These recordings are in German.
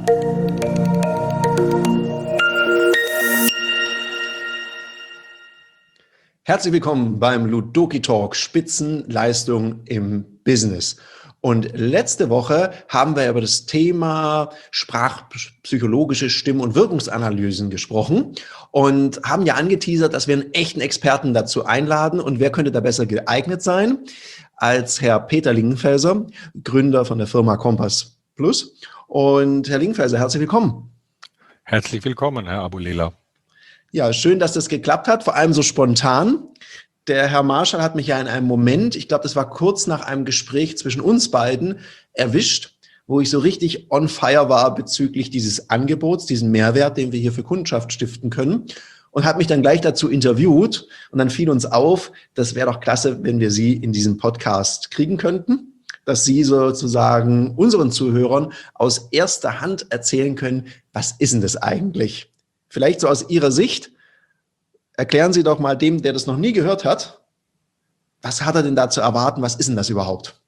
Herzlich willkommen beim Ludoki Talk Spitzenleistung im Business. Und letzte Woche haben wir über das Thema sprachpsychologische Stimm- und Wirkungsanalysen gesprochen und haben ja angeteasert, dass wir einen echten Experten dazu einladen. Und wer könnte da besser geeignet sein als Herr Peter Lingenfelser, Gründer von der Firma Compass Plus. Und Herr Lingenfelser, herzlich willkommen. Herzlich willkommen, Herr Abulela. Ja, schön, dass das geklappt hat, vor allem so spontan. Der Herr Marschall hat mich ja in einem Moment, ich glaube, das war kurz nach einem Gespräch zwischen uns beiden, erwischt, wo ich so richtig on fire war bezüglich dieses Angebots, diesen Mehrwert, den wir hier für Kundschaft stiften können, und hat mich dann gleich dazu interviewt. Und dann fiel uns auf, das wäre doch klasse, wenn wir Sie in diesem Podcast kriegen könnten, dass Sie sozusagen unseren Zuhörern aus erster Hand erzählen können, was ist denn das eigentlich? Vielleicht so aus Ihrer Sicht, erklären Sie doch mal dem, der das noch nie gehört hat, was hat er denn da zu erwarten, was ist denn das überhaupt?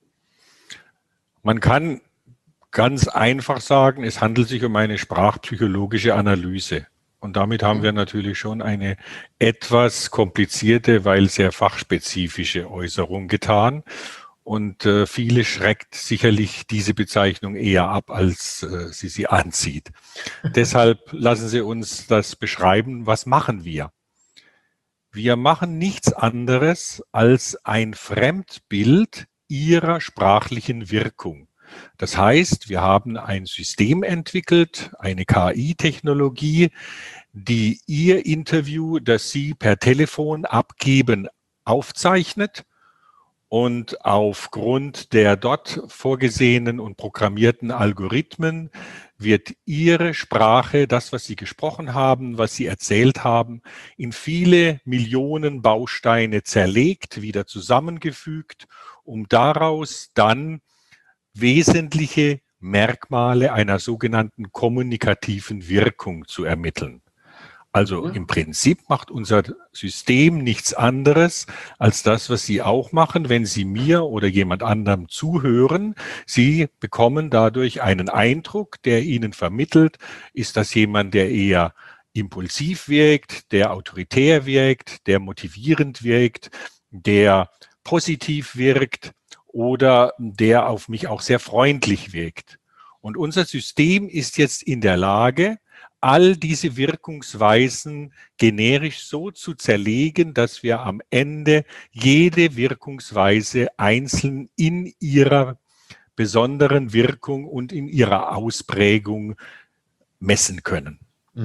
Man kann ganz einfach sagen, es handelt sich um eine sprachpsychologische Analyse. Und damit haben wir natürlich schon eine etwas komplizierte, weil sehr fachspezifische Äußerung getan. Und viele schreckt sicherlich diese Bezeichnung eher ab, als sie anzieht. Deshalb lassen Sie uns das beschreiben. Was machen wir? Wir machen nichts anderes als ein Fremdbild Ihrer sprachlichen Wirkung. Das heißt, wir haben ein System entwickelt, eine KI-Technologie, die Ihr Interview, das Sie per Telefon abgeben, aufzeichnet. Und aufgrund der dort vorgesehenen und programmierten Algorithmen wird Ihre Sprache, das, was Sie gesprochen haben, was Sie erzählt haben, in viele Millionen Bausteine zerlegt, wieder zusammengefügt, um daraus dann wesentliche Merkmale einer sogenannten kommunikativen Wirkung zu ermitteln. Also im Prinzip macht unser System nichts anderes als das, was Sie auch machen, wenn Sie mir oder jemand anderem zuhören. Sie bekommen dadurch einen Eindruck, der Ihnen vermittelt, ist das jemand, der eher impulsiv wirkt, der autoritär wirkt, der motivierend wirkt, der positiv wirkt oder der auf mich auch sehr freundlich wirkt. Und unser System ist jetzt in der Lage, all diese Wirkungsweisen generisch so zu zerlegen, dass wir am Ende jede Wirkungsweise einzeln in ihrer besonderen Wirkung und in ihrer Ausprägung messen können.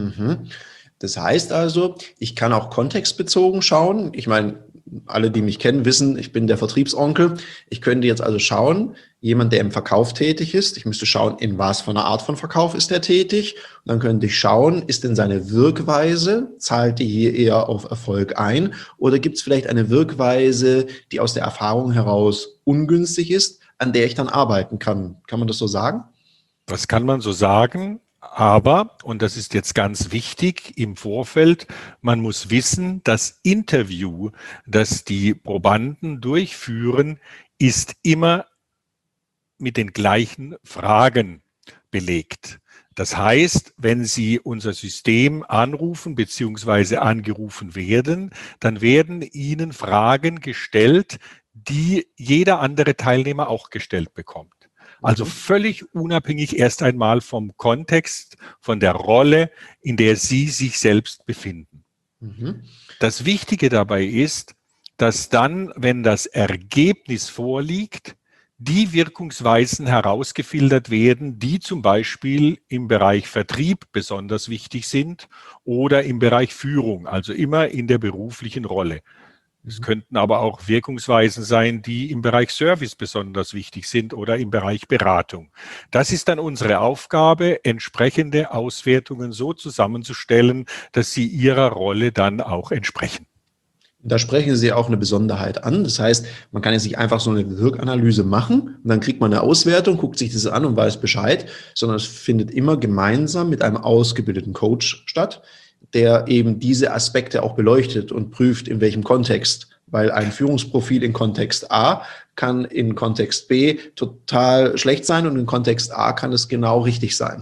Das heißt also, ich kann auch kontextbezogen schauen. Ich meine, alle, die mich kennen, wissen, ich bin der Vertriebsonkel. Ich könnte jetzt also schauen, jemand, der im Verkauf tätig ist, ich müsste schauen, in was für einer Art von Verkauf ist er tätig. Und dann könnte ich schauen, ist denn seine Wirkweise, zahlt die hier eher auf Erfolg ein? Oder gibt es vielleicht eine Wirkweise, die aus der Erfahrung heraus ungünstig ist, an der ich dann arbeiten kann? Kann man das so sagen? Das kann man so sagen. Aber, und das ist jetzt ganz wichtig im Vorfeld, man muss wissen, das Interview, das die Probanden durchführen, ist immer mit den gleichen Fragen belegt. Das heißt, wenn Sie unser System anrufen bzw. angerufen werden, dann werden Ihnen Fragen gestellt, die jeder andere Teilnehmer auch gestellt bekommt. Also völlig unabhängig erst einmal vom Kontext, von der Rolle, in der Sie sich selbst befinden. Das Wichtige dabei ist, dass dann, wenn das Ergebnis vorliegt, die Wirkungsweisen herausgefiltert werden, die zum Beispiel im Bereich Vertrieb besonders wichtig sind oder im Bereich Führung, also immer in der beruflichen Rolle. Es könnten aber auch Wirkungsweisen sein, die im Bereich Service besonders wichtig sind oder im Bereich Beratung. Das ist dann unsere Aufgabe, entsprechende Auswertungen so zusammenzustellen, dass sie ihrer Rolle dann auch entsprechen. Da sprechen Sie auch eine Besonderheit an. Das heißt, man kann jetzt nicht einfach so eine Wirkanalyse machen und dann kriegt man eine Auswertung, guckt sich das an und weiß Bescheid, sondern es findet immer gemeinsam mit einem ausgebildeten Coach statt, der eben diese Aspekte auch beleuchtet und prüft, in welchem Kontext. Weil ein Führungsprofil in Kontext A kann in Kontext B total schlecht sein und in Kontext A kann es genau richtig sein.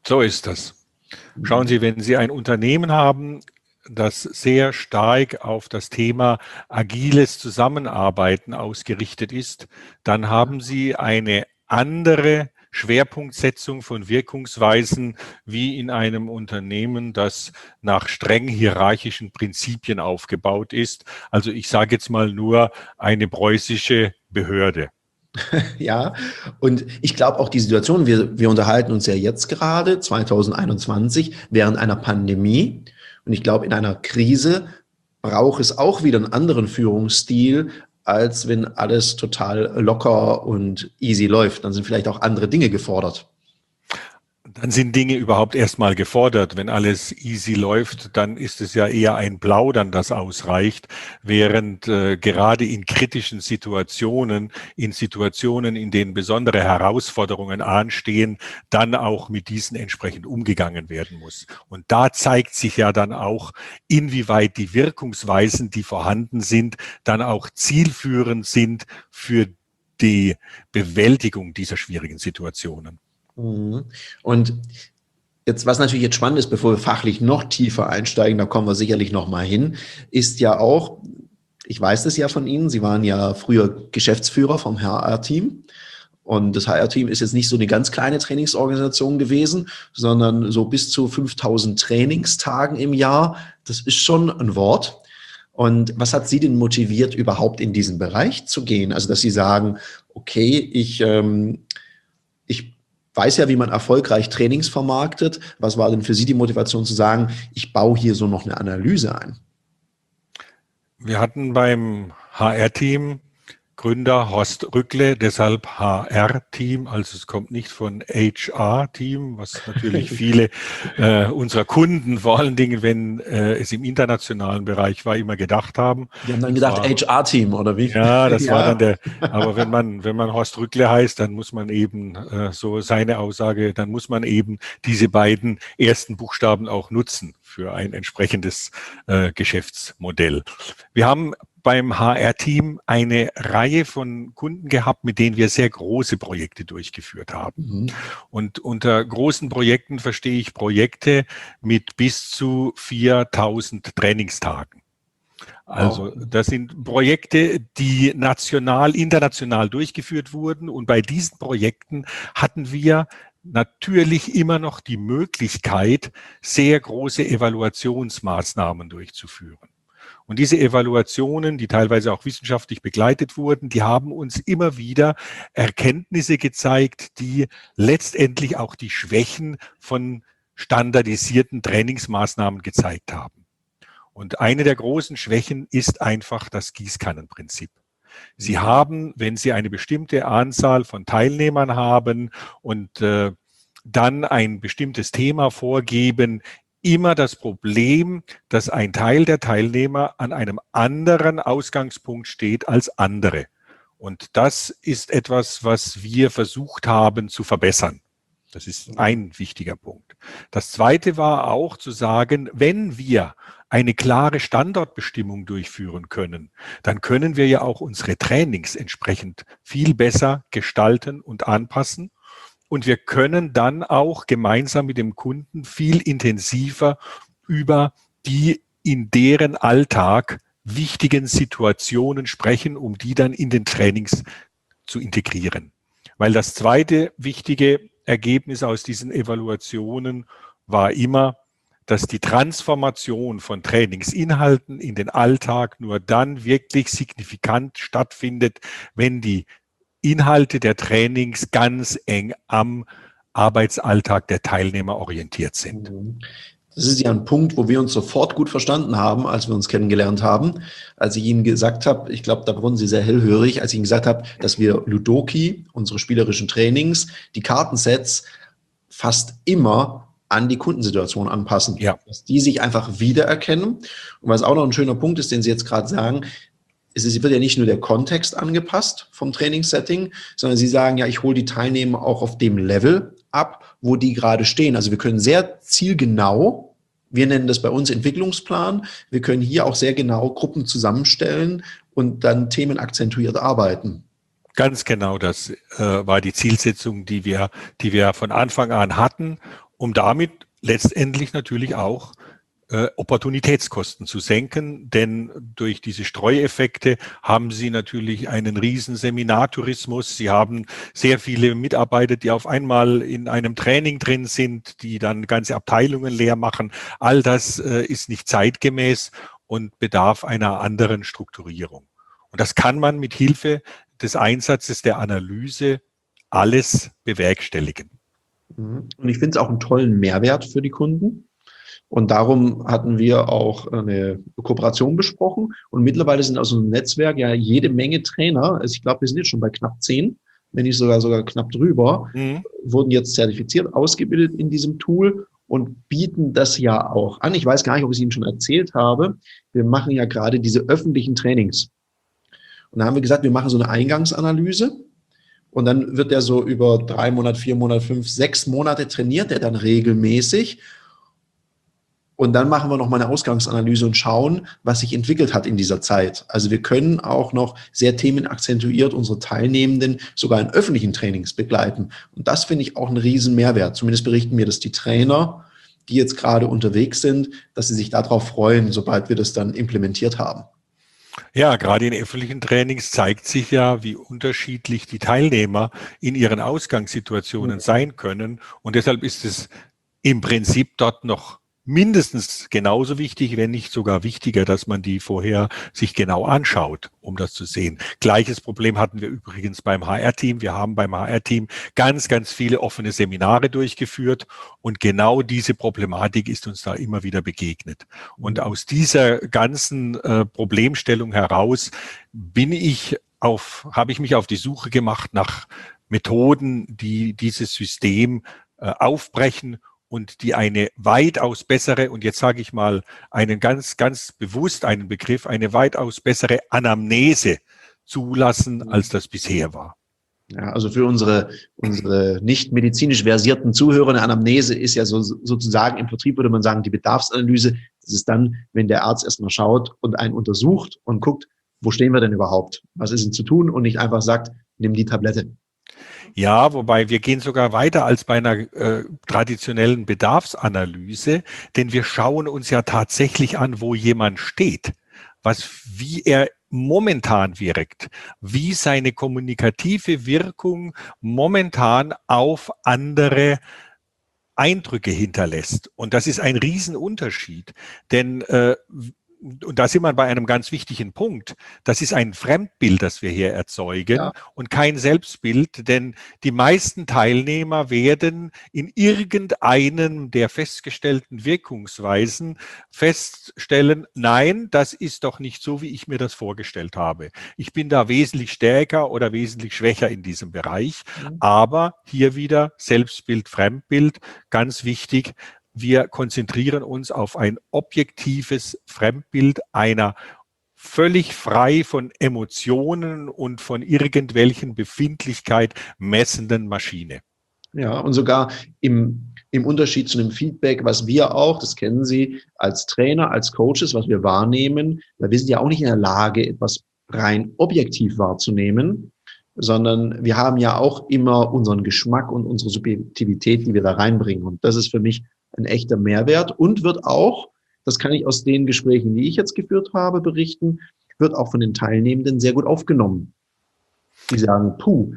So ist das. Schauen Sie, wenn Sie ein Unternehmen haben, das sehr stark auf das Thema agiles Zusammenarbeiten ausgerichtet ist, dann haben Sie eine andere Schwerpunktsetzung von Wirkungsweisen wie in einem Unternehmen, das nach streng hierarchischen Prinzipien aufgebaut ist. Also ich sage jetzt mal nur eine preußische Behörde. Ja, und ich glaube auch die Situation, wir unterhalten uns ja jetzt gerade, 2021, während einer Pandemie. Und ich glaube, in einer Krise braucht es auch wieder einen anderen Führungsstil, als wenn alles total locker und easy läuft. Dann sind vielleicht auch andere Dinge gefordert. Dann sind Dinge überhaupt erstmal gefordert. Wenn alles easy läuft, dann ist es ja eher ein Plaudern, das ausreicht, während gerade in kritischen Situationen, in Situationen, in denen besondere Herausforderungen anstehen, dann auch mit diesen entsprechend umgegangen werden muss. Und da zeigt sich ja dann auch, inwieweit die Wirkungsweisen, die vorhanden sind, dann auch zielführend sind für die Bewältigung dieser schwierigen Situationen. Mhm. Und jetzt, was natürlich jetzt spannend ist, bevor wir fachlich noch tiefer einsteigen, da kommen wir sicherlich noch mal hin, ist ja auch, ich weiß das ja von Ihnen, Sie waren ja früher Geschäftsführer vom HR-Team. Und das HR-Team ist jetzt nicht so eine ganz kleine Trainingsorganisation gewesen, sondern so bis zu 5000 Trainingstagen im Jahr. Das ist schon ein Wort. Und was hat Sie denn motiviert, überhaupt in diesen Bereich zu gehen? Also, dass Sie sagen, okay, ich weiß ja, wie man erfolgreich Trainings vermarktet. Was war denn für Sie die Motivation zu sagen, ich baue hier so noch eine Analyse ein? Wir hatten beim HR-Team Gründer Horst Rückle, deshalb HR-Team, also es kommt nicht von HR-Team, was natürlich viele unserer Kunden, vor allen Dingen, wenn es im internationalen Bereich war, immer gedacht haben. Die haben dann gedacht, HR-Team oder wie? Ja, das war Ja. dann aber wenn man Horst Rückle heißt, dann muss man eben, so seine Aussage, dann muss man eben diese beiden ersten Buchstaben auch nutzen für ein entsprechendes Geschäftsmodell. Wir haben beim HR-Team eine Reihe von Kunden gehabt, mit denen wir sehr große Projekte durchgeführt haben. Mhm. Und unter großen Projekten verstehe ich Projekte mit bis zu 4000 Trainingstagen. Also das sind Projekte, die national, international durchgeführt wurden. Und bei diesen Projekten hatten wir natürlich immer noch die Möglichkeit, sehr große Evaluationsmaßnahmen durchzuführen. Und diese Evaluationen, die teilweise auch wissenschaftlich begleitet wurden, die haben uns immer wieder Erkenntnisse gezeigt, die letztendlich auch die Schwächen von standardisierten Trainingsmaßnahmen gezeigt haben. Und eine der großen Schwächen ist einfach das Gießkannenprinzip. Sie haben, wenn Sie eine bestimmte Anzahl von Teilnehmern haben und dann ein bestimmtes Thema vorgeben, immer das Problem, dass ein Teil der Teilnehmer an einem anderen Ausgangspunkt steht als andere. Und das ist etwas, was wir versucht haben zu verbessern. Das ist ein wichtiger Punkt. Das Zweite war auch zu sagen, wenn wir eine klare Standortbestimmung durchführen können, dann können wir ja auch unsere Trainings entsprechend viel besser gestalten und anpassen. Und wir können dann auch gemeinsam mit dem Kunden viel intensiver über die in deren Alltag wichtigen Situationen sprechen, um die dann in den Trainings zu integrieren. Weil das zweite wichtige Ergebnis aus diesen Evaluationen war immer, dass die Transformation von Trainingsinhalten in den Alltag nur dann wirklich signifikant stattfindet, wenn die Inhalte der Trainings ganz eng am Arbeitsalltag der Teilnehmer orientiert sind. Das ist ja ein Punkt, wo wir uns sofort gut verstanden haben, als wir uns kennengelernt haben. Als ich Ihnen gesagt habe, ich glaube, da wurden Sie sehr hellhörig, als ich Ihnen gesagt habe, dass wir Ludoki, unsere spielerischen Trainings, die Kartensets fast immer an die Kundensituation anpassen. Ja. Dass die sich einfach wiedererkennen. Und was auch noch ein schöner Punkt ist, den Sie jetzt gerade sagen, es wird ja nicht nur der Kontext angepasst vom Trainingssetting, sondern Sie sagen ja, ich hole die Teilnehmer auch auf dem Level ab, wo die gerade stehen. Also wir können sehr zielgenau, wir nennen das bei uns Entwicklungsplan, wir können hier auch sehr genau Gruppen zusammenstellen und dann Themen akzentuiert arbeiten. Ganz genau, das war die Zielsetzung, die wir von Anfang an hatten. um damit letztendlich natürlich auch Opportunitätskosten zu senken, denn durch diese Streueffekte haben Sie natürlich einen riesen Seminartourismus. Sie haben sehr viele Mitarbeiter, die auf einmal in einem Training drin sind, die dann ganze Abteilungen leer machen. All das ist nicht zeitgemäß und bedarf einer anderen Strukturierung. Und das kann man mit Hilfe des Einsatzes der Analyse alles bewerkstelligen. Und ich finde es auch einen tollen Mehrwert für die Kunden. Und darum hatten wir auch eine Kooperation besprochen. Und mittlerweile sind aus unserem Netzwerk ja jede Menge Trainer, also ich glaube, wir sind jetzt schon bei knapp 10, wenn nicht sogar knapp drüber, wurden jetzt zertifiziert, ausgebildet in diesem Tool und bieten das ja auch an. Ich weiß gar nicht, ob ich es Ihnen schon erzählt habe. Wir machen ja gerade diese öffentlichen Trainings. Und da haben wir gesagt, wir machen so eine Eingangsanalyse. Und dann wird der so über 3 Monate, 4 Monate, 5, 6 Monate trainiert, der dann regelmäßig. Und dann machen wir noch mal eine Ausgangsanalyse und schauen, was sich entwickelt hat in dieser Zeit. Also wir können auch noch sehr themenakzentuiert unsere Teilnehmenden sogar in öffentlichen Trainings begleiten. Und das finde ich auch einen riesen Mehrwert. Zumindest berichten mir das die Trainer, die jetzt gerade unterwegs sind, dass sie sich darauf freuen, sobald wir das dann implementiert haben. Ja, gerade in öffentlichen Trainings zeigt sich ja, wie unterschiedlich die Teilnehmer in ihren Ausgangssituationen sein können. Und deshalb ist es im Prinzip dort noch mindestens genauso wichtig, wenn nicht sogar wichtiger, dass man die vorher sich genau anschaut, um das zu sehen. Gleiches Problem hatten wir übrigens beim HR-Team. Wir haben beim HR-Team ganz, ganz viele offene Seminare durchgeführt und genau diese Problematik ist uns da immer wieder begegnet. Und aus dieser ganzen Problemstellung heraus habe ich mich auf die Suche gemacht nach Methoden, die dieses System aufbrechen und die eine weitaus bessere, und jetzt sage ich mal einen ganz, ganz bewusst einen Begriff, eine weitaus bessere Anamnese zulassen, als das bisher war. Ja, also für unsere nicht medizinisch versierten Zuhörer, eine Anamnese ist ja sozusagen im Vertrieb würde man sagen, die Bedarfsanalyse. Das ist dann, wenn der Arzt erstmal schaut und einen untersucht und guckt, wo stehen wir denn überhaupt? Was ist denn zu tun? Und nicht einfach sagt, nimm die Tablette. Ja, wobei wir gehen sogar weiter als bei einer traditionellen Bedarfsanalyse, denn wir schauen uns ja tatsächlich an, wo jemand steht, wie er momentan wirkt, wie seine kommunikative Wirkung momentan auf andere Eindrücke hinterlässt. Und das ist ein Riesenunterschied, denn und da sind wir bei einem ganz wichtigen Punkt. Das ist ein Fremdbild, das wir hier erzeugen und kein Selbstbild, denn die meisten Teilnehmer werden in irgendeinem der festgestellten Wirkungsweisen feststellen, nein, das ist doch nicht so, wie ich mir das vorgestellt habe. Ich bin da wesentlich stärker oder wesentlich schwächer in diesem Bereich, aber hier wieder Selbstbild, Fremdbild, ganz wichtig. Wir konzentrieren uns auf ein objektives Fremdbild einer völlig frei von Emotionen und von irgendwelchen Befindlichkeit messenden Maschine. Ja, und sogar im Unterschied zu einem Feedback, was wir auch, das kennen Sie, als Trainer, als Coaches, was wir wahrnehmen, weil wir sind ja auch nicht in der Lage, etwas rein objektiv wahrzunehmen, sondern wir haben ja auch immer unseren Geschmack und unsere Subjektivität, die wir da reinbringen. Und das ist für mich ein echter Mehrwert und wird auch, das kann ich aus den Gesprächen, die ich jetzt geführt habe, berichten, wird auch von den Teilnehmenden sehr gut aufgenommen. Die sagen,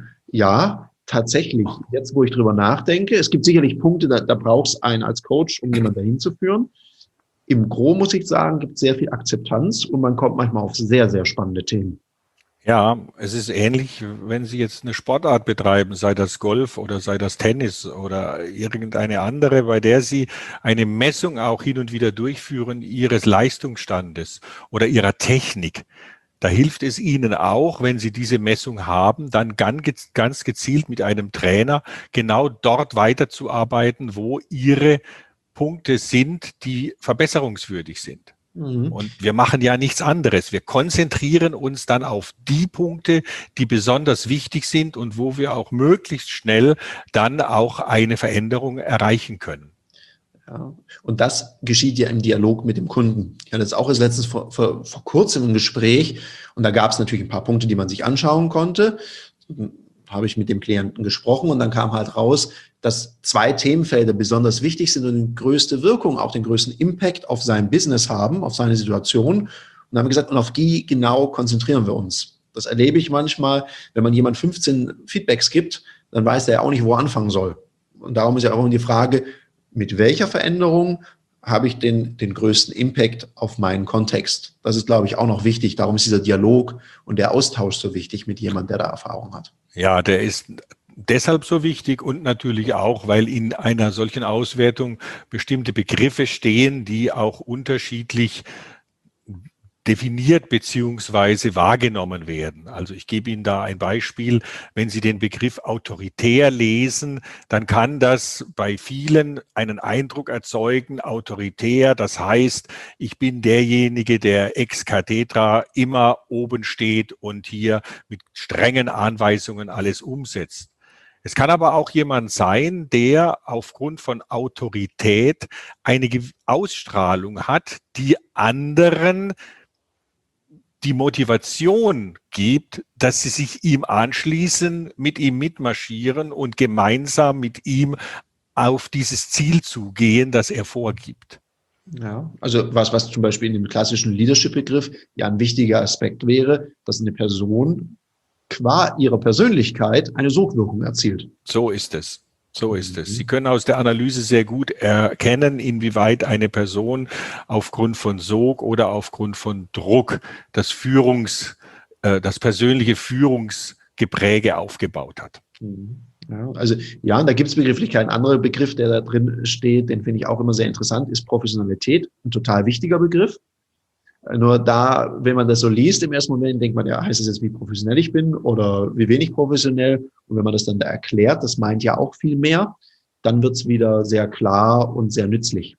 ja, tatsächlich, jetzt wo ich drüber nachdenke, es gibt sicherlich Punkte, da braucht es einen als Coach, um jemanden dahin zu führen. Im Gros, muss ich sagen, gibt es sehr viel Akzeptanz und man kommt manchmal auf sehr, sehr spannende Themen. Ja, es ist ähnlich, wenn Sie jetzt eine Sportart betreiben, sei das Golf oder sei das Tennis oder irgendeine andere, bei der Sie eine Messung auch hin und wieder durchführen Ihres Leistungsstandes oder Ihrer Technik. Da hilft es Ihnen auch, wenn Sie diese Messung haben, dann ganz gezielt mit einem Trainer genau dort weiterzuarbeiten, wo Ihre Punkte sind, die verbesserungswürdig sind. Und wir machen ja nichts anderes. Wir konzentrieren uns dann auf die Punkte, die besonders wichtig sind und wo wir auch möglichst schnell dann auch eine Veränderung erreichen können. Ja, und das geschieht ja im Dialog mit dem Kunden. Ich hatte jetzt auch letztens vor kurzem ein Gespräch und da gab es natürlich ein paar Punkte, die man sich anschauen konnte. habe ich mit dem Klienten gesprochen und dann kam halt raus, dass 2 Themenfelder besonders wichtig sind und die größte Wirkung, auch den größten Impact auf sein Business haben, auf seine Situation. Und dann haben wir gesagt, und auf die genau konzentrieren wir uns. Das erlebe ich manchmal, wenn man jemand 15 Feedbacks gibt, dann weiß er ja auch nicht, wo er anfangen soll. Und darum ist ja auch immer die Frage, mit welcher Veränderung habe ich den größten Impact auf meinen Kontext? Das ist, glaube ich, auch noch wichtig. Darum ist dieser Dialog und der Austausch so wichtig mit jemandem, der da Erfahrung hat. Ja, der ist deshalb so wichtig und natürlich auch, weil in einer solchen Auswertung bestimmte Begriffe stehen, die auch unterschiedlich definiert beziehungsweise wahrgenommen werden. Also ich gebe Ihnen da ein Beispiel. Wenn Sie den Begriff autoritär lesen, dann kann das bei vielen einen Eindruck erzeugen, autoritär, das heißt, ich bin derjenige, der ex cathedra immer oben steht und hier mit strengen Anweisungen alles umsetzt. Es kann aber auch jemand sein, der aufgrund von Autorität eine Ausstrahlung hat, die anderen die Motivation gibt, dass sie sich ihm anschließen, mit ihm mitmarschieren und gemeinsam mit ihm auf dieses Ziel zugehen, das er vorgibt. Ja, also was zum Beispiel in dem klassischen Leadership-Begriff ja ein wichtiger Aspekt wäre, dass eine Person qua ihrer Persönlichkeit eine Sogwirkung erzielt. So ist es. So ist es. Sie können aus der Analyse sehr gut erkennen, inwieweit eine Person aufgrund von Sog oder aufgrund von Druck das persönliche Führungsgepräge aufgebaut hat. Ja, also ja, und da gibt es begrifflich ein anderer Begriff, der da drin steht, den finde ich auch immer sehr interessant, ist Professionalität, ein total wichtiger Begriff. Nur da, wenn man das so liest im ersten Moment, denkt man, ja, heißt das jetzt, wie professionell ich bin oder wie wenig professionell? Und wenn man das dann da erklärt, das meint ja auch viel mehr, dann wird es wieder sehr klar und sehr nützlich.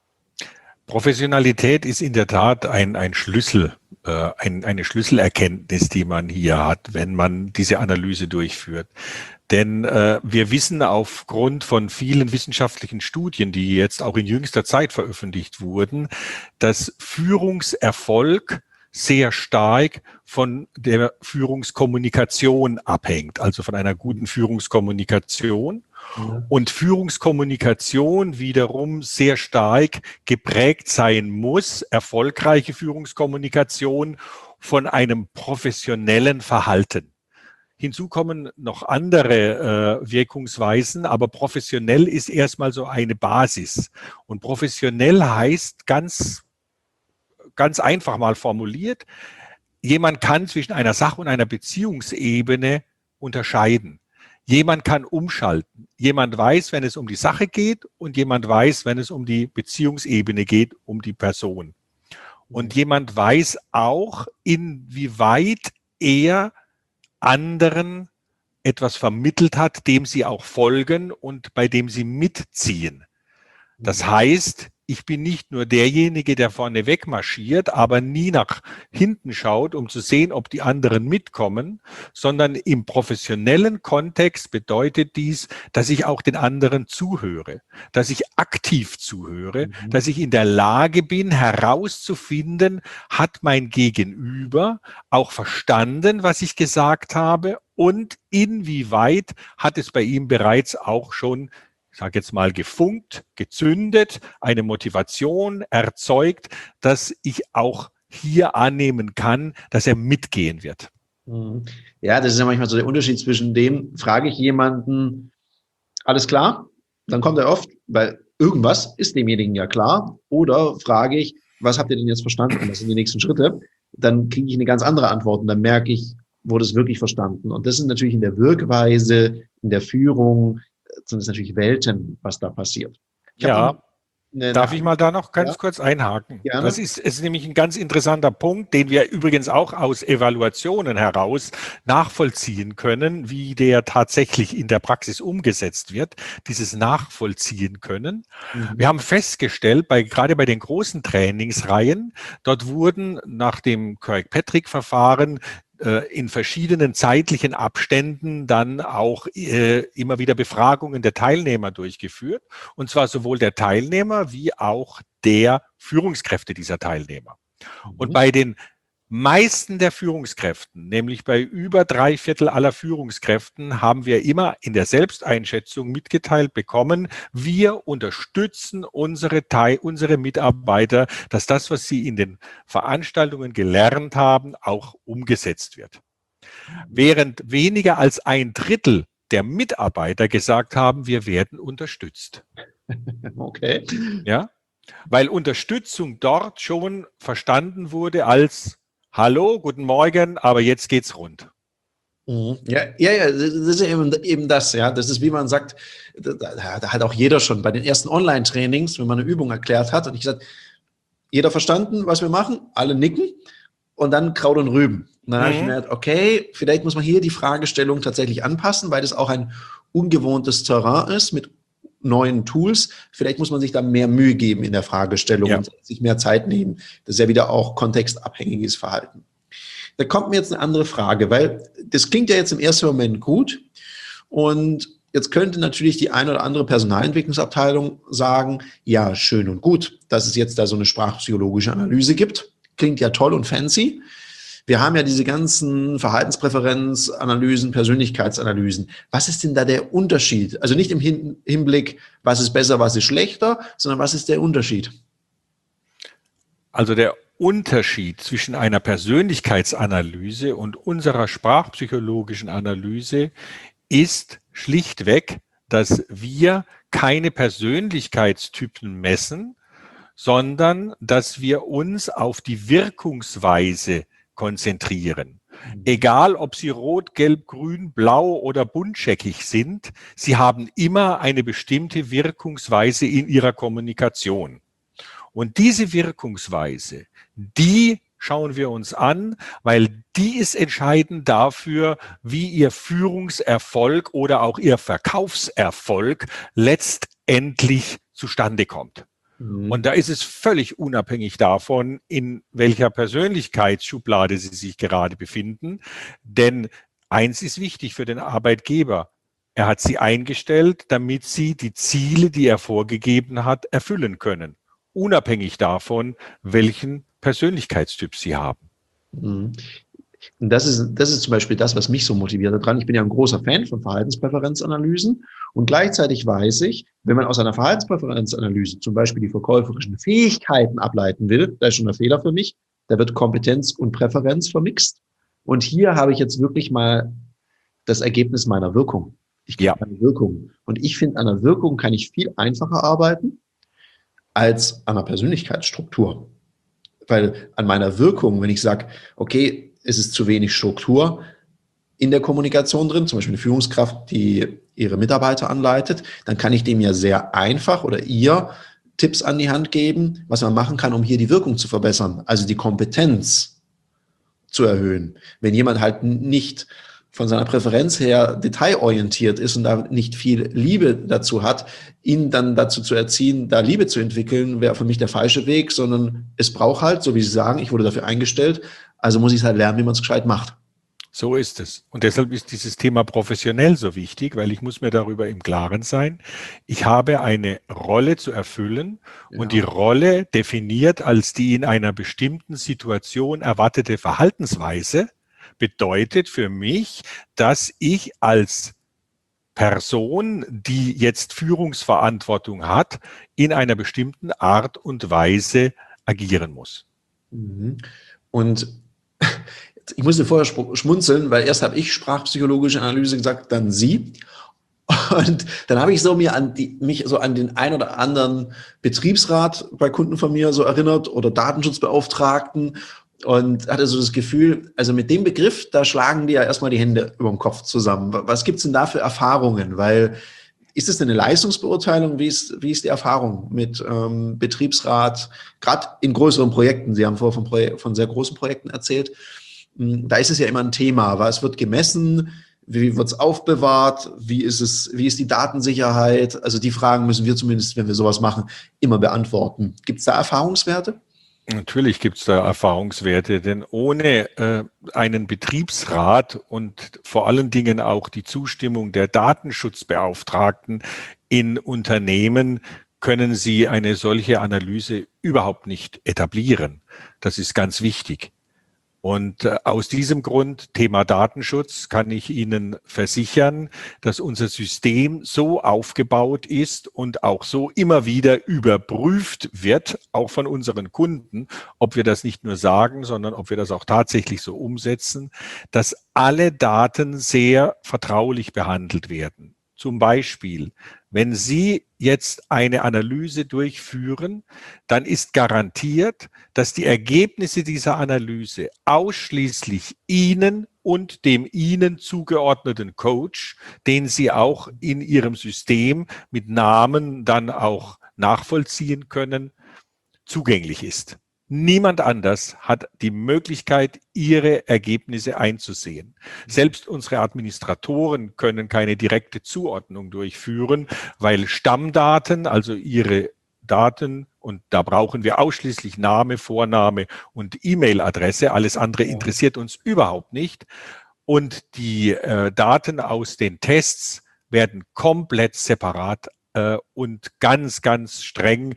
Professionalität ist in der Tat ein Schlüssel, eine Schlüsselerkenntnis, die man hier hat, wenn man diese Analyse durchführt. Denn wir wissen aufgrund von vielen wissenschaftlichen Studien, die jetzt auch in jüngster Zeit veröffentlicht wurden, dass Führungserfolg sehr stark von der Führungskommunikation abhängt, also von einer guten Führungskommunikation. Ja. Und Führungskommunikation wiederum sehr stark geprägt sein muss, erfolgreiche Führungskommunikation, von einem professionellen Verhalten. Hinzu kommen noch andere Wirkungsweisen, aber professionell ist erstmal so eine Basis. Und professionell heißt ganz einfach mal formuliert, jemand kann zwischen einer Sach- und einer Beziehungsebene unterscheiden. Jemand kann umschalten. Jemand weiß, wenn es um die Sache geht, und jemand weiß, wenn es um die Beziehungsebene geht, um die Person. Und jemand weiß auch, inwieweit er anderen etwas vermittelt hat, dem sie auch folgen und bei dem sie mitziehen. Das heißt, ich bin nicht nur derjenige, der vorne wegmarschiert, aber nie nach hinten schaut, um zu sehen, ob die anderen mitkommen, sondern im professionellen Kontext bedeutet dies, dass ich auch den anderen zuhöre, dass ich aktiv zuhöre, dass ich in der Lage bin, herauszufinden, hat mein Gegenüber auch verstanden, was ich gesagt habe, und inwieweit hat es bei ihm bereits auch schon, ich sage jetzt mal, gefunkt, gezündet, eine Motivation erzeugt, dass ich auch hier annehmen kann, dass er mitgehen wird. Ja, das ist ja manchmal so der Unterschied zwischen dem, frage ich jemanden, alles klar? Dann kommt er oft, weil irgendwas ist demjenigen ja klar. Oder frage ich, was habt ihr denn jetzt verstanden? Was sind die nächsten Schritte? Dann kriege ich eine ganz andere Antwort und dann merke ich, wurde es wirklich verstanden. Und das ist natürlich in der Wirkweise, in der Führung, sind es natürlich Welten, was da passiert. Darf ich mal da noch ganz kurz einhaken? Gerne. Das ist nämlich ein ganz interessanter Punkt, den wir übrigens auch aus Evaluationen heraus nachvollziehen können, wie der tatsächlich in der Praxis umgesetzt wird, dieses Nachvollziehen können. Wir haben festgestellt, gerade bei den großen Trainingsreihen, dort wurden nach dem Kirkpatrick-Verfahren in verschiedenen zeitlichen Abständen dann auch immer wieder Befragungen der Teilnehmer durchgeführt. Und zwar sowohl der Teilnehmer wie auch der Führungskräfte dieser Teilnehmer. Und bei den meisten der Führungskräften, nämlich bei über 3/4 aller Führungskräften, haben wir immer in der Selbsteinschätzung mitgeteilt bekommen, wir unterstützen unsere Mitarbeiter, dass das, was sie in den Veranstaltungen gelernt haben, auch umgesetzt wird. Während weniger als 1/3 der Mitarbeiter gesagt haben, wir werden unterstützt. Okay. Ja? Weil Unterstützung dort schon verstanden wurde als Hallo, guten Morgen, aber jetzt geht's rund. Ja, das ist ja eben das, ja. Das ist, wie man sagt, da hat auch jeder schon bei den ersten Online-Trainings, wenn man eine Übung erklärt hat, und ich gesagt, jeder verstanden, was wir machen, alle nicken und dann Kraut und Rüben. Und dann habe ich gemerkt, okay, vielleicht muss man hier die Fragestellung tatsächlich anpassen, weil das auch ein ungewohntes Terrain ist mit neuen Tools. Vielleicht muss man sich da mehr Mühe geben in der Fragestellung und sich mehr Zeit nehmen. Das ist ja wieder auch kontextabhängiges Verhalten. Da kommt mir jetzt eine andere Frage, weil das klingt ja jetzt im ersten Moment gut und jetzt könnte natürlich die eine oder andere Personalentwicklungsabteilung sagen, ja, schön und gut, dass es jetzt da so eine sprachpsychologische Analyse gibt. Klingt ja toll und fancy. Wir haben ja diese ganzen Verhaltenspräferenzanalysen, Persönlichkeitsanalysen. Was ist denn da der Unterschied? Also nicht im Hinblick, was ist besser, was ist schlechter, sondern was ist der Unterschied? Also der Unterschied zwischen einer Persönlichkeitsanalyse und unserer sprachpsychologischen Analyse ist schlichtweg, dass wir keine Persönlichkeitstypen messen, sondern dass wir uns auf die Wirkungsweise konzentrieren. Egal, ob sie rot, gelb, grün, blau oder buntscheckig sind, sie haben immer eine bestimmte Wirkungsweise in ihrer Kommunikation. Und diese Wirkungsweise, die schauen wir uns an, weil die ist entscheidend dafür, wie Ihr Führungserfolg oder auch Ihr Verkaufserfolg letztendlich zustande kommt. Und da ist es völlig unabhängig davon, in welcher Persönlichkeitsschublade Sie sich gerade befinden. Denn eins ist wichtig für den Arbeitgeber. Er hat Sie eingestellt, damit Sie die Ziele, die er vorgegeben hat, erfüllen können. Unabhängig davon, welchen Persönlichkeitstyp Sie haben. Und das ist zum Beispiel das, was mich so motiviert daran. Ich bin ja ein großer Fan von Verhaltenspräferenzanalysen und gleichzeitig weiß ich, wenn man aus einer Verhaltenspräferenzanalyse zum Beispiel die verkäuferischen Fähigkeiten ableiten will, da ist schon ein Fehler für mich, da wird Kompetenz und Präferenz vermixt. Und hier habe ich jetzt wirklich mal das Ergebnis meiner Wirkung. Ich kriege eine Wirkung. Und ich finde, an der Wirkung kann ich viel einfacher arbeiten als an einer Persönlichkeitsstruktur. Weil an meiner Wirkung, wenn ich sage, okay, es ist zu wenig Struktur in der Kommunikation drin, zum Beispiel eine Führungskraft, die ihre Mitarbeiter anleitet, dann kann ich dem ja sehr einfach oder ihr Tipps an die Hand geben, was man machen kann, um hier die Wirkung zu verbessern, also die Kompetenz zu erhöhen. Wenn jemand halt nicht von seiner Präferenz her detailorientiert ist und da nicht viel Liebe dazu hat, ihn dann dazu zu erziehen, da Liebe zu entwickeln, wäre für mich der falsche Weg, sondern es braucht halt, so wie Sie sagen, ich wurde dafür eingestellt, also muss ich es halt lernen, wie man es gescheit macht. So ist es. Und deshalb ist dieses Thema professionell so wichtig, weil ich muss mir darüber im Klaren sein. Ich habe eine Rolle zu erfüllen und die Rolle definiert als die in einer bestimmten Situation erwartete Verhaltensweise bedeutet für mich, dass ich als Person, die jetzt Führungsverantwortung hat, in einer bestimmten Art und Weise agieren muss. Und ich musste vorher schmunzeln, weil erst habe ich sprachpsychologische Analyse gesagt, dann Sie. Und dann habe ich so mich so an den ein oder anderen Betriebsrat bei Kunden von mir so erinnert oder Datenschutzbeauftragten und hatte so das Gefühl, also mit dem Begriff, da schlagen die ja erstmal die Hände über dem Kopf zusammen. Was gibt's denn da für Erfahrungen? Weil ist es eine Leistungsbeurteilung? Wie ist die Erfahrung mit Betriebsrat, gerade in größeren Projekten? Sie haben vorher von sehr großen Projekten erzählt. Da ist es ja immer ein Thema. Was wird gemessen? Wie wird es aufbewahrt? Wie ist die Datensicherheit? Also die Fragen müssen wir zumindest, wenn wir sowas machen, immer beantworten. Gibt es da Erfahrungswerte? Natürlich gibt es da Erfahrungswerte, denn ohne einen Betriebsrat und vor allen Dingen auch die Zustimmung der Datenschutzbeauftragten in Unternehmen können Sie eine solche Analyse überhaupt nicht etablieren. Das ist ganz wichtig. Und aus diesem Grund, Thema Datenschutz, kann ich Ihnen versichern, dass unser System so aufgebaut ist und auch so immer wieder überprüft wird, auch von unseren Kunden, ob wir das nicht nur sagen, sondern ob wir das auch tatsächlich so umsetzen, dass alle Daten sehr vertraulich behandelt werden. Zum Beispiel, wenn Sie jetzt eine Analyse durchführen, dann ist garantiert, dass die Ergebnisse dieser Analyse ausschließlich Ihnen und dem Ihnen zugeordneten Coach, den Sie auch in Ihrem System mit Namen dann auch nachvollziehen können, zugänglich ist. Niemand anders hat die Möglichkeit, ihre Ergebnisse einzusehen. Selbst unsere Administratoren können keine direkte Zuordnung durchführen, weil Stammdaten, also ihre Daten, und da brauchen wir ausschließlich Name, Vorname und E-Mail-Adresse, alles andere interessiert uns überhaupt nicht. Und die Daten aus den Tests werden komplett separat und ganz, ganz streng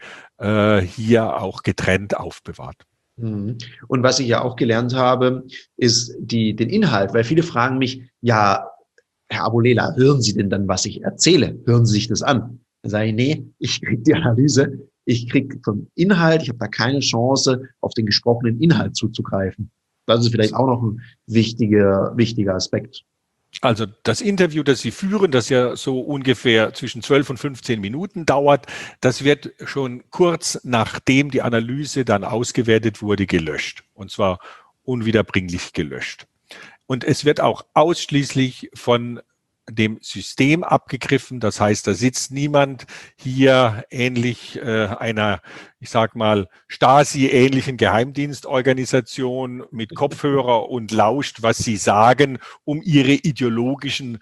hier auch getrennt aufbewahrt. Und was ich ja auch gelernt habe, ist den Inhalt, weil viele fragen mich, ja, Herr Abulela, hören Sie denn dann, was ich erzähle? Hören Sie sich das an? Dann sage ich, nee, ich kriege die Analyse, ich kriege vom Inhalt, ich habe da keine Chance, auf den gesprochenen Inhalt zuzugreifen. Das ist vielleicht auch noch ein wichtiger Aspekt. Also das Interview, das Sie führen, das ja so ungefähr zwischen 12 und 15 Minuten dauert, das wird schon kurz nachdem die Analyse dann ausgewertet wurde, gelöscht. Und zwar unwiederbringlich gelöscht. Und es wird auch ausschließlich von dem System abgegriffen. Das heißt, da sitzt niemand hier ähnlich einer, ich sag mal, Stasi-ähnlichen Geheimdienstorganisation mit Kopfhörer und lauscht, was sie sagen, um ihre ideologischen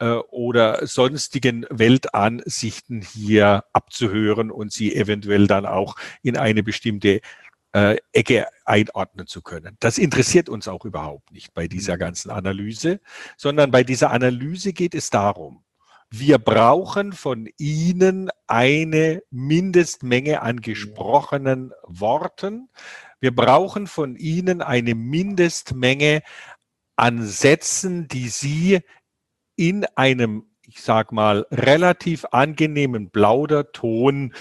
oder sonstigen Weltansichten hier abzuhören und sie eventuell dann auch in eine bestimmte Ecke einordnen zu können. Das interessiert uns auch überhaupt nicht bei dieser ganzen Analyse, sondern bei dieser Analyse geht es darum, wir brauchen von Ihnen eine Mindestmenge an gesprochenen Worten. Wir brauchen von Ihnen eine Mindestmenge an Sätzen, die Sie in einem, ich sag mal, relativ angenehmen Plauderton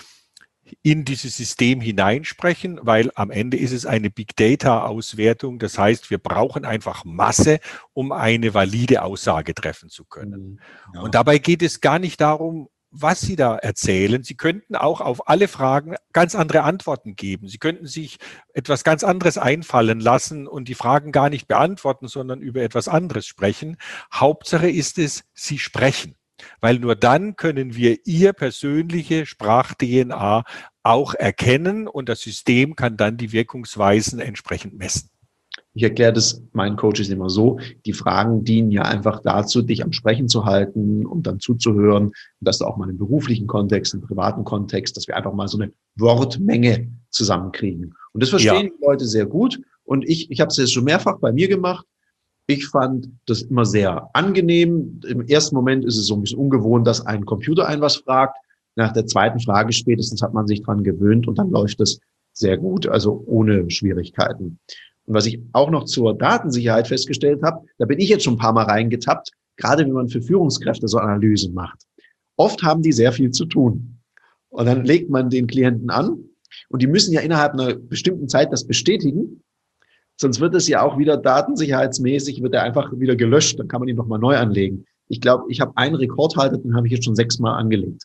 in dieses System hineinsprechen, weil am Ende ist es eine Big Data Auswertung. Das heißt, wir brauchen einfach Masse, um eine valide Aussage treffen zu können. Ja. Und dabei geht es gar nicht darum, was Sie da erzählen. Sie könnten auch auf alle Fragen ganz andere Antworten geben. Sie könnten sich etwas ganz anderes einfallen lassen und die Fragen gar nicht beantworten, sondern über etwas anderes sprechen. Hauptsache ist es, Sie sprechen. Weil nur dann können wir Ihr persönliche Sprach-DNA auch erkennen und das System kann dann die Wirkungsweisen entsprechend messen. Ich erkläre das meinen Coaches immer so, die Fragen dienen ja einfach dazu, dich am Sprechen zu halten und dann zuzuhören, und dass du auch mal im beruflichen Kontext, im privaten Kontext, dass wir einfach mal so eine Wortmenge zusammenkriegen. Und das verstehen die Leute sehr gut und ich habe es jetzt schon mehrfach bei mir gemacht. Ich fand das immer sehr angenehm. Im ersten Moment ist es so ein bisschen ungewohnt, dass ein Computer einen was fragt. Nach der zweiten Frage spätestens hat man sich dran gewöhnt und dann läuft es sehr gut, also ohne Schwierigkeiten. Und was ich auch noch zur Datensicherheit festgestellt habe, da bin ich jetzt schon ein paar Mal reingetappt, gerade wenn man für Führungskräfte so Analysen macht. Oft haben die sehr viel zu tun. Und dann legt man den Klienten an und die müssen ja innerhalb einer bestimmten Zeit das bestätigen. Sonst wird es ja auch wieder datensicherheitsmäßig, wird er einfach wieder gelöscht. Dann kann man ihn nochmal neu anlegen. Ich glaube, ich habe einen Rekordhalter, den habe ich jetzt schon 6-mal angelegt.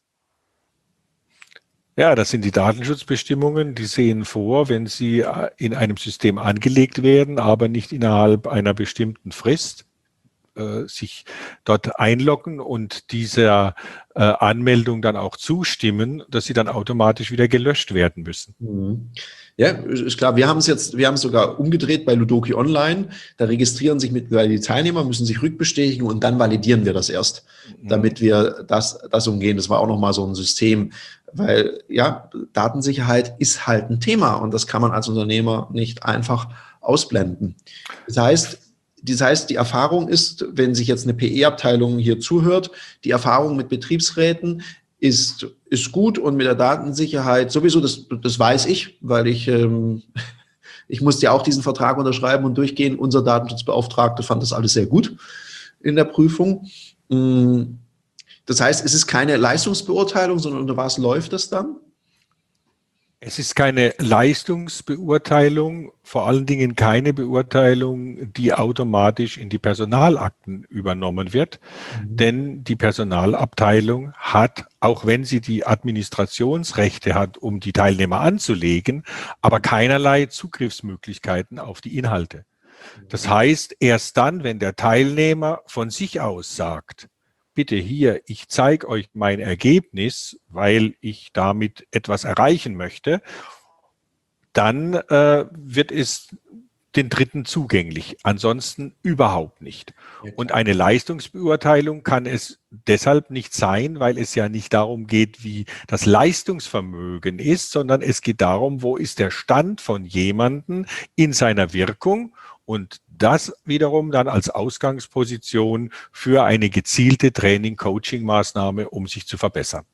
Ja, das sind die Datenschutzbestimmungen, die sehen vor, wenn sie in einem System angelegt werden, aber nicht innerhalb einer bestimmten Frist sich dort einloggen und dieser Anmeldung dann auch zustimmen, dass sie dann automatisch wieder gelöscht werden müssen. Mhm. Ja, ist klar. Wir haben es sogar umgedreht bei Ludoki Online. Da registrieren sich mittlerweile die Teilnehmer, müssen sich rückbestätigen und dann validieren wir das erst, damit wir das umgehen. Das war auch nochmal so ein System, weil ja, Datensicherheit ist halt ein Thema und das kann man als Unternehmer nicht einfach ausblenden. Das heißt, die Erfahrung ist, wenn sich jetzt eine PE-Abteilung hier zuhört, die Erfahrung mit Betriebsräten ist gut und mit der Datensicherheit sowieso, das weiß ich, weil ich Ich musste ja auch diesen Vertrag unterschreiben und durchgehen. Unser Datenschutzbeauftragter fand das alles sehr gut in der Prüfung. Das heißt, es ist keine Leistungsbeurteilung, sondern unter was läuft das dann? Es ist keine Leistungsbeurteilung, vor allen Dingen keine Beurteilung, die automatisch in die Personalakten übernommen wird. Denn die Personalabteilung hat, auch wenn sie die Administrationsrechte hat, um die Teilnehmer anzulegen, aber keinerlei Zugriffsmöglichkeiten auf die Inhalte. Das heißt, erst dann, wenn der Teilnehmer von sich aus sagt, bitte hier, ich zeige euch mein Ergebnis, weil ich damit etwas erreichen möchte, dann wird es den Dritten zugänglich, ansonsten überhaupt nicht. Und eine Leistungsbeurteilung kann es deshalb nicht sein, weil es ja nicht darum geht, wie das Leistungsvermögen ist, sondern es geht darum, wo ist der Stand von jemandem in seiner Wirkung und das wiederum dann als Ausgangsposition für eine gezielte Training-Coaching-Maßnahme, um sich zu verbessern.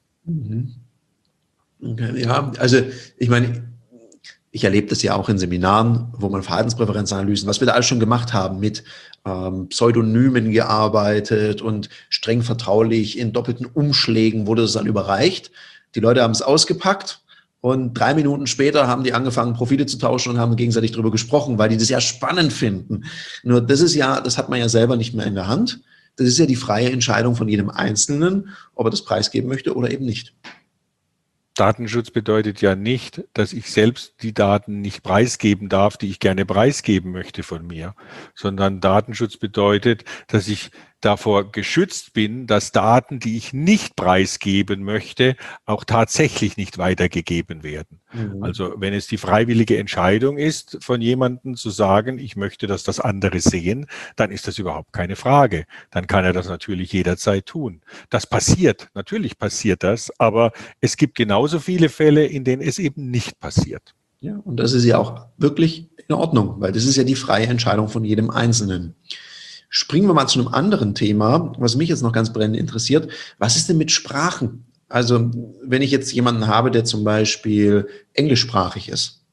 Okay, ja, also ich meine, ich erlebe das ja auch in Seminaren, wo man Verhaltenspräferenzanalysen, was wir da alles schon gemacht haben, mit Pseudonymen gearbeitet und streng vertraulich in doppelten Umschlägen wurde es dann überreicht. Die Leute haben es ausgepackt und 3 Minuten später haben die angefangen, Profile zu tauschen und haben gegenseitig darüber gesprochen, weil die das ja spannend finden. Nur das ist ja, das hat man ja selber nicht mehr in der Hand. Das ist ja die freie Entscheidung von jedem Einzelnen, ob er das preisgeben möchte oder eben nicht. Datenschutz bedeutet ja nicht, dass ich selbst die Daten nicht preisgeben darf, die ich gerne preisgeben möchte von mir, sondern Datenschutz bedeutet, dass ich davor geschützt bin, dass Daten, die ich nicht preisgeben möchte, auch tatsächlich nicht weitergegeben werden. Also wenn es die freiwillige Entscheidung ist, von jemandem zu sagen, ich möchte, dass das andere sehen, dann ist das überhaupt keine Frage. Dann kann er das natürlich jederzeit tun. Das passiert, natürlich passiert das, aber es gibt genauso viele Fälle, in denen es eben nicht passiert. Ja, und das ist ja auch wirklich in Ordnung, weil das ist ja die freie Entscheidung von jedem Einzelnen. Springen wir mal zu einem anderen Thema, was mich jetzt noch ganz brennend interessiert. Was ist denn mit Sprachen? Also wenn ich jetzt jemanden habe, der zum Beispiel englischsprachig ist.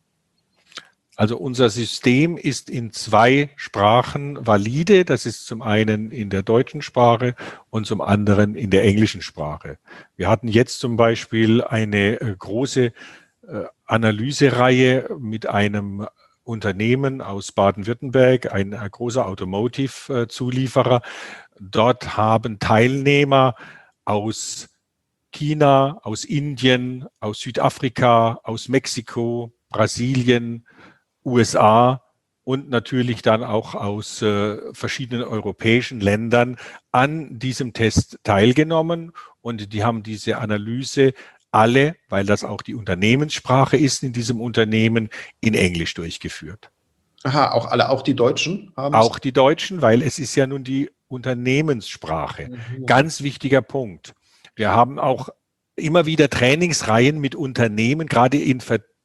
Also unser System ist in 2 Sprachen valide. Das ist zum einen in der deutschen Sprache und zum anderen in der englischen Sprache. Wir hatten jetzt zum Beispiel eine große Analysereihe mit einem Unternehmen aus Baden-Württemberg, ein großer Automotive-Zulieferer. Dort haben Teilnehmer aus China, aus Indien, aus Südafrika, aus Mexiko, Brasilien, USA und natürlich dann auch aus verschiedenen europäischen Ländern an diesem Test teilgenommen. Und die haben diese Analyse alle, weil das auch die Unternehmenssprache ist in diesem Unternehmen, in Englisch durchgeführt. Aha, auch alle, auch die Deutschen haben es? Auch die Deutschen, weil es ist ja nun die Unternehmenssprache. Ganz wichtiger Punkt. Wir haben auch immer wieder Trainingsreihen mit Unternehmen, gerade in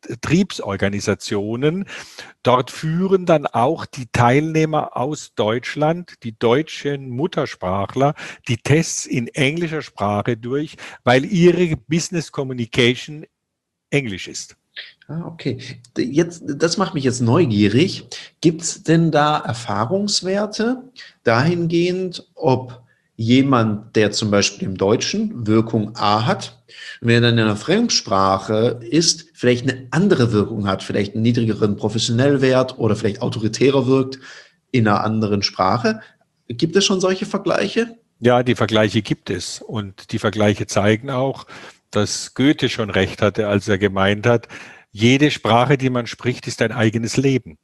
Vertriebsorganisationen. Dort führen dann auch die Teilnehmer aus Deutschland, die deutschen Muttersprachler, die Tests in englischer Sprache durch, weil ihre Business Communication Englisch ist. Ah, okay. Das macht mich jetzt neugierig. Gibt es denn da Erfahrungswerte dahingehend, ob jemand, der zum Beispiel im Deutschen Wirkung A hat, wenn er dann in einer Fremdsprache ist, vielleicht eine andere Wirkung hat, vielleicht einen niedrigeren Professionellwert oder vielleicht autoritärer wirkt in einer anderen Sprache? Gibt es schon solche Vergleiche? Ja, die Vergleiche gibt es. Und die Vergleiche zeigen auch, dass Goethe schon recht hatte, als er gemeint hat, jede Sprache, die man spricht, ist ein eigenes Leben.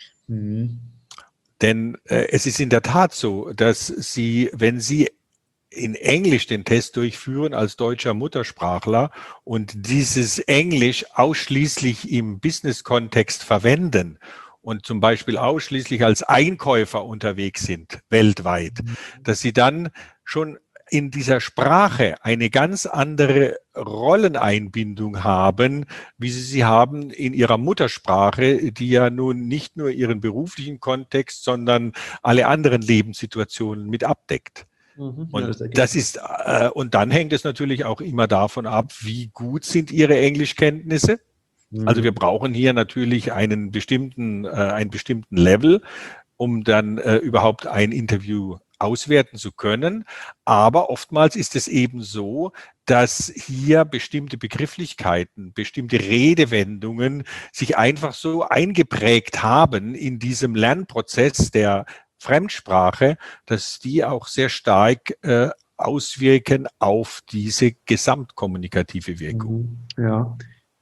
Denn es ist in der Tat so, dass Sie, wenn Sie in Englisch den Test durchführen als deutscher Muttersprachler und dieses Englisch ausschließlich im Business-Kontext verwenden und zum Beispiel ausschließlich als Einkäufer unterwegs sind, weltweit, dass Sie dann schon in dieser Sprache eine ganz andere Rolleneinbindung haben, wie sie haben in ihrer Muttersprache, die ja nun nicht nur ihren beruflichen Kontext, sondern alle anderen Lebenssituationen mit abdeckt. Und das ist, und dann hängt es natürlich auch immer davon ab, wie gut sind Ihre Englischkenntnisse. Also wir brauchen hier natürlich einen bestimmten Level, um dann überhaupt ein Interview auswerten zu können. Aber oftmals ist es eben so, dass hier bestimmte Begrifflichkeiten, bestimmte Redewendungen sich einfach so eingeprägt haben in diesem Lernprozess der Fremdsprache, dass die auch sehr stark auswirken auf diese gesamtkommunikative Wirkung. Ja.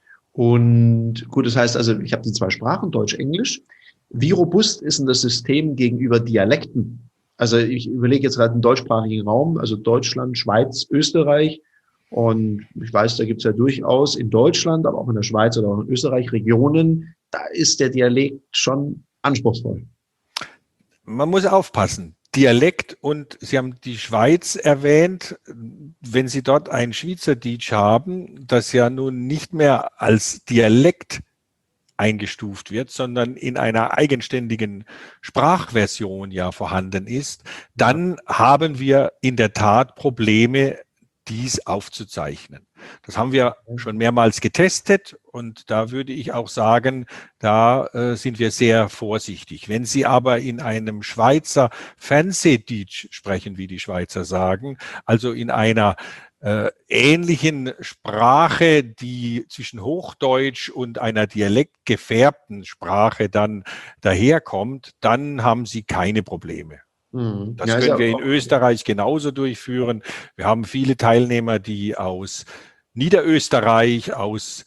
Und gut, das heißt also, ich habe die zwei Sprachen, Deutsch, Englisch. Wie robust ist denn das System gegenüber Dialekten? Also ich überlege jetzt gerade einen deutschsprachigen Raum, also Deutschland, Schweiz, Österreich. Und ich weiß, da gibt es ja durchaus in Deutschland, aber auch in der Schweiz oder auch in Österreich Regionen, da ist der Dialekt schon anspruchsvoll. Man muss aufpassen. Dialekt, und Sie haben die Schweiz erwähnt, wenn Sie dort ein Schweizerdeutsch haben, das ja nun nicht mehr als Dialekt eingestuft wird, sondern in einer eigenständigen Sprachversion ja vorhanden ist, dann haben wir in der Tat Probleme, dies aufzuzeichnen. Das haben wir schon mehrmals getestet und da würde ich auch sagen, da sind wir sehr vorsichtig. Wenn Sie aber in einem Schweizer Fernsehdeutsch sprechen, wie die Schweizer sagen, also in einer ähnlichen Sprache, die zwischen Hochdeutsch und einer dialektgefärbten Sprache dann daherkommt, dann haben Sie keine Probleme. Das Ja, können wir in Österreich genauso durchführen. Wir haben viele Teilnehmer, die aus Niederösterreich, aus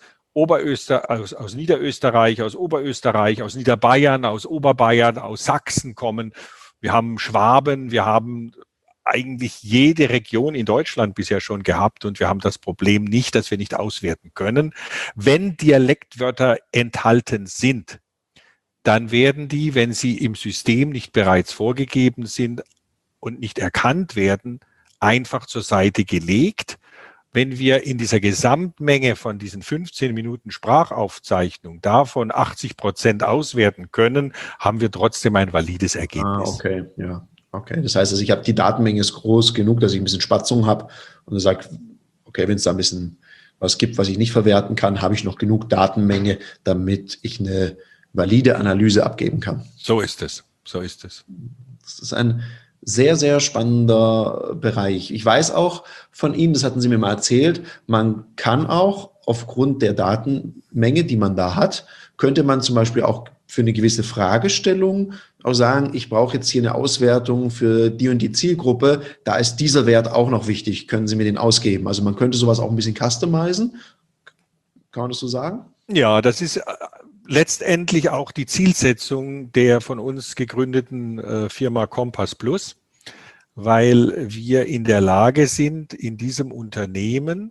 Niederösterreich, aus Oberösterreich, aus Niederbayern, aus Oberbayern, aus Sachsen kommen. Wir haben Schwaben, wir haben eigentlich jede Region in Deutschland bisher schon gehabt und wir haben das Problem nicht, dass wir nicht auswerten können. Wenn Dialektwörter enthalten sind, dann werden die, wenn sie im System nicht bereits vorgegeben sind und nicht erkannt werden, einfach zur Seite gelegt. Wenn wir in dieser Gesamtmenge von diesen 15 Minuten Sprachaufzeichnung davon 80% auswerten können, haben wir trotzdem ein valides Ergebnis. Okay, ja. Okay, das heißt, also ich habe die Datenmenge ist groß genug, dass ich ein bisschen Spatzung habe und dann sage, okay, wenn es da ein bisschen was gibt, was ich nicht verwerten kann, habe ich noch genug Datenmenge, damit ich eine valide Analyse abgeben kann. So ist es. So ist es. Das ist ein sehr, sehr spannender Bereich. Ich weiß auch von Ihnen, das hatten Sie mir mal erzählt, man kann auch aufgrund der Datenmenge, die man da hat, könnte man zum Beispiel auch für eine gewisse Fragestellung auch sagen, ich brauche jetzt hier eine Auswertung für die und die Zielgruppe, da ist dieser Wert auch noch wichtig, können Sie mir den ausgeben? Also man könnte sowas auch ein bisschen customizen. Kann man das so sagen? Ja, das ist letztendlich auch die Zielsetzung der von uns gegründeten Firma Compass Plus, weil wir in der Lage sind, in diesem Unternehmen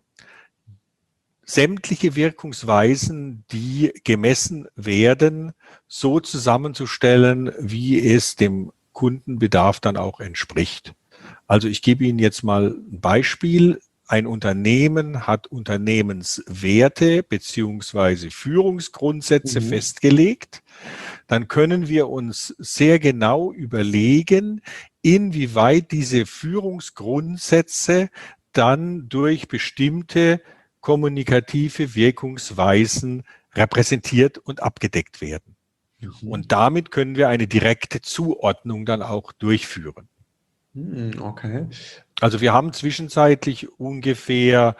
sämtliche Wirkungsweisen, die gemessen werden, so zusammenzustellen, wie es dem Kundenbedarf dann auch entspricht. Also ich gebe Ihnen jetzt mal ein Beispiel. Ein Unternehmen hat Unternehmenswerte beziehungsweise Führungsgrundsätze festgelegt. Dann können wir uns sehr genau überlegen, inwieweit diese Führungsgrundsätze dann durch bestimmte kommunikative Wirkungsweisen repräsentiert und abgedeckt werden. Und damit können wir eine direkte Zuordnung dann auch durchführen. Okay. Also wir haben zwischenzeitlich ungefähr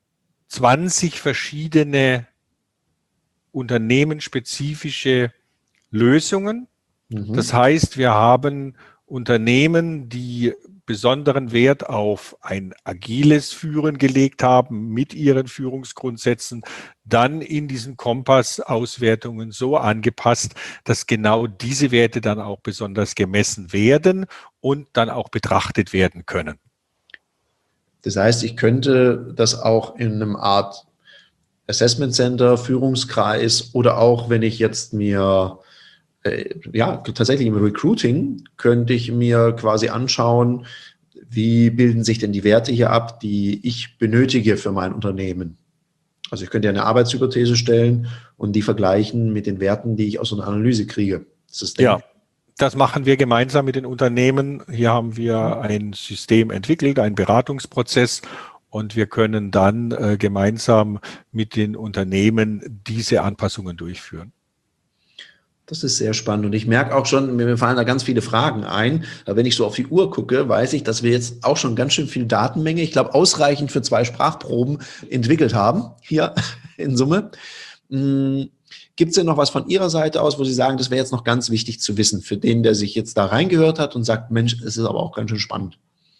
20 verschiedene unternehmensspezifische Lösungen. Das heißt, wir haben Unternehmen, die besonderen Wert auf ein agiles Führen gelegt haben mit ihren Führungsgrundsätzen, dann in diesen Kompass-Auswertungen so angepasst, dass genau diese Werte dann auch besonders gemessen werden und dann auch betrachtet werden können. Das heißt, ich könnte das auch in einem Art Assessment Center, Führungskreis oder auch, wenn ich jetzt mir tatsächlich im Recruiting könnte ich mir quasi anschauen, wie bilden sich denn die Werte hier ab, die ich benötige für mein Unternehmen. Also ich könnte ja eine Arbeitshypothese stellen und die vergleichen mit den Werten, die ich aus so einer Analyse kriege. Das machen wir gemeinsam mit den Unternehmen. Hier haben wir ein System entwickelt, einen Beratungsprozess. und wir können dann gemeinsam mit den Unternehmen diese Anpassungen durchführen. Das ist sehr spannend und ich merke auch schon, mir fallen da ganz viele Fragen ein. Aber wenn ich so auf die Uhr gucke, weiß ich, dass wir jetzt auch schon ganz schön viel Datenmenge, ich glaube ausreichend für 2 Sprachproben entwickelt haben, hier in Summe. Gibt es denn noch was von Ihrer Seite aus, wo Sie sagen, das wäre jetzt noch ganz wichtig zu wissen für den, der sich jetzt da reingehört hat und sagt, Mensch, es ist aber auch ganz schön spannend?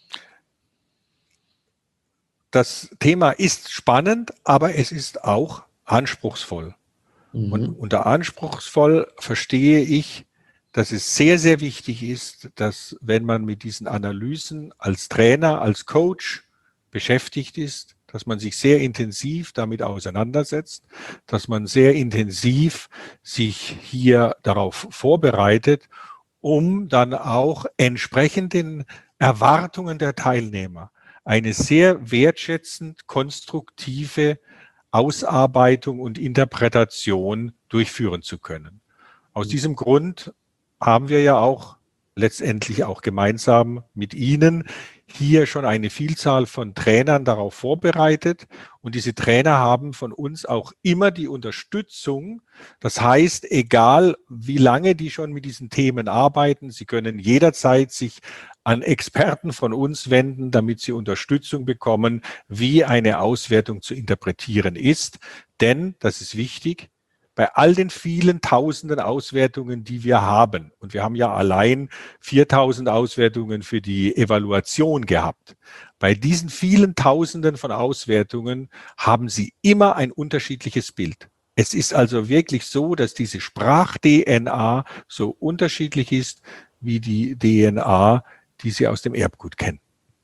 Das Thema ist spannend, aber es ist auch anspruchsvoll. Und unter anspruchsvoll verstehe ich, dass es sehr, sehr wichtig ist, dass wenn man mit diesen Analysen als Trainer, als Coach beschäftigt ist, dass man sich sehr intensiv damit auseinandersetzt, dass man sehr intensiv sich hier darauf vorbereitet, um dann auch entsprechend den Erwartungen der Teilnehmer eine sehr wertschätzend konstruktive Ausarbeitung und Interpretation durchführen zu können. Aus diesem Grund haben wir ja auch letztendlich auch gemeinsam mit Ihnen hier schon eine Vielzahl von Trainern darauf vorbereitet. Und diese Trainer haben von uns auch immer die Unterstützung. Das heißt, egal wie lange die schon mit diesen Themen arbeiten, sie können jederzeit sich an Experten von uns wenden, damit sie Unterstützung bekommen, wie eine Auswertung zu interpretieren ist. Denn, das ist wichtig, bei all den vielen tausenden Auswertungen, die wir haben, und wir haben ja allein 4000 Auswertungen für die Evaluation gehabt, bei diesen vielen Tausenden von Auswertungen haben Sie immer ein unterschiedliches Bild. Es ist also wirklich so, dass diese Sprach-DNA so unterschiedlich ist wie die DNA, die Sie aus dem Erbgut kennen.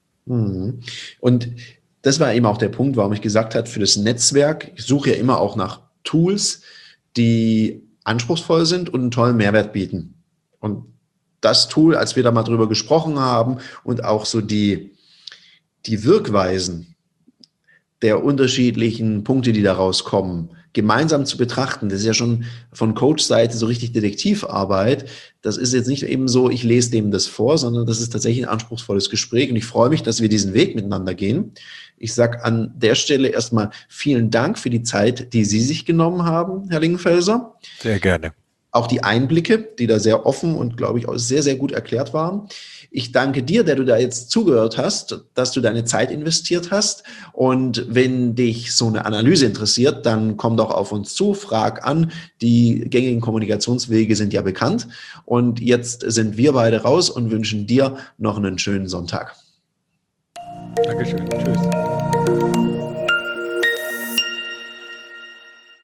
Und das war eben auch der Punkt, warum ich gesagt habe, für das Netzwerk, ich suche ja immer auch nach Tools, die anspruchsvoll sind und einen tollen Mehrwert bieten. Und das Tool, als wir da mal drüber gesprochen haben und auch so die Wirkweisen der unterschiedlichen Punkte, die daraus kommen, gemeinsam zu betrachten, das ist ja schon von Coach-Seite so richtig Detektivarbeit. Das ist jetzt nicht eben so, ich lese dem das vor, sondern das ist tatsächlich ein anspruchsvolles Gespräch und ich freue mich, dass wir diesen Weg miteinander gehen. Ich sage an der Stelle erstmal vielen Dank für die Zeit, die Sie sich genommen haben, Herr Lingenfelser. Sehr gerne. Auch die Einblicke, die da sehr offen und, glaube ich, auch sehr, sehr gut erklärt waren. Ich danke dir, der du da jetzt zugehört hast, dass du deine Zeit investiert hast. Und wenn dich so eine Analyse interessiert, dann komm doch auf uns zu, frag an. Die gängigen Kommunikationswege sind ja bekannt. Und jetzt sind wir beide raus und wünschen dir noch einen schönen Sonntag. Dankeschön. Tschüss.